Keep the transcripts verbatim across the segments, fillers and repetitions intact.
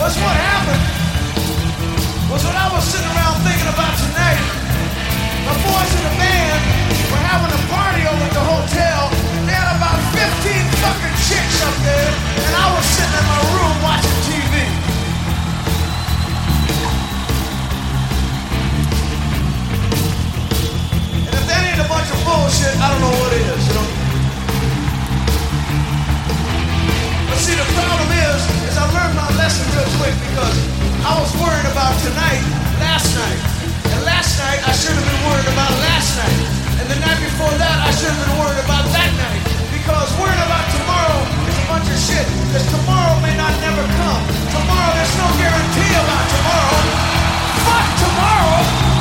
But what happened was when I was sitting around thinking about tonight, the boys in the band were having a party over at the hotel. They had about fifteen fucking chicks up there, and I was sitting in my room watching T V. And if that ain't a bunch of bullshit, I don't know what is, you know? But see, the problem is, is I learned my lesson real quick because I was worried about tonight, last night. And last night, I should have been worried about last night. And the night before that, I should have been worried about that night. Because worrying about tomorrow is a bunch of shit. Because tomorrow may not never come. Tomorrow, there's no guarantee about tomorrow. Fuck tomorrow!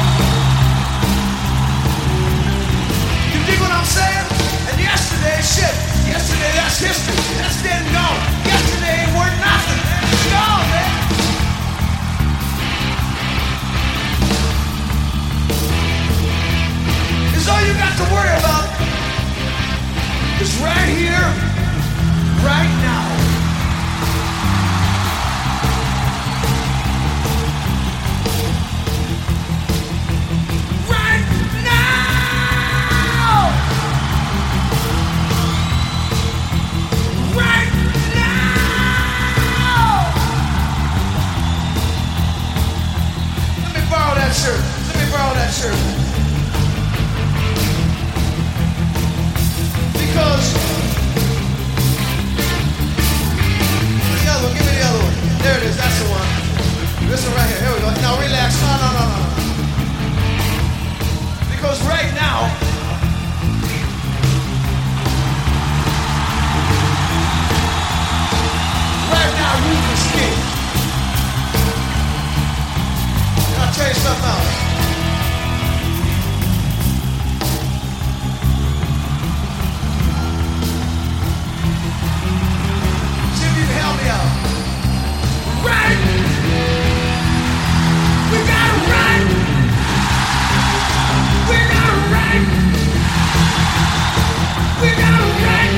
You dig what I'm saying? And yesterday, shit. Yesterday, that's history. That's dead and gone. Yesterday ain't worth nothing. It's gone, man. It's all you got to worry about is right here, right now. Right now! Right now! Let me borrow that shirt. Let me borrow that shirt. Because the other one, give me the other one. There it is, that's the one. This one right here, here we go. Now relax, no, no, no, no. Because right now, right now you can skate. And I'll tell you something else. Help me out. Right! We gotta run! We gotta run! We gotta run!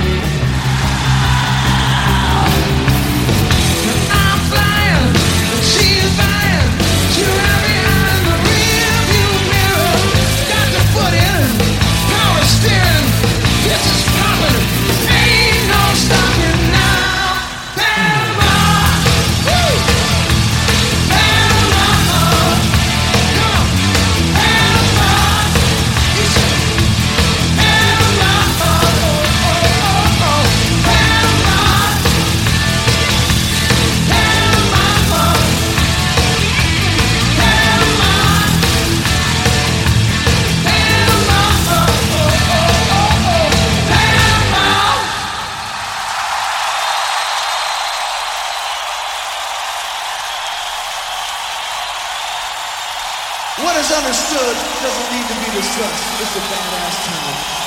I'm flying, she's flying. She's right behind the rearview mirror. Got the foot in, power steering. This is popping, ain't no stopping now. What is understood doesn't need to be discussed. It's a badass time.